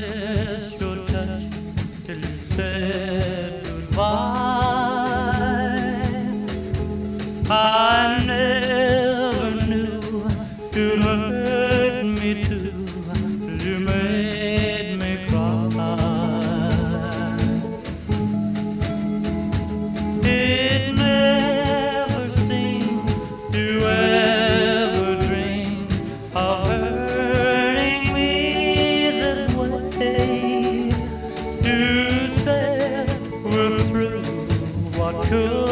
missed your touch till you said goodbye. I never knew you hurt me too. You made me cry. It never seemed to ever dream of hurting me this way. You said we're through. What could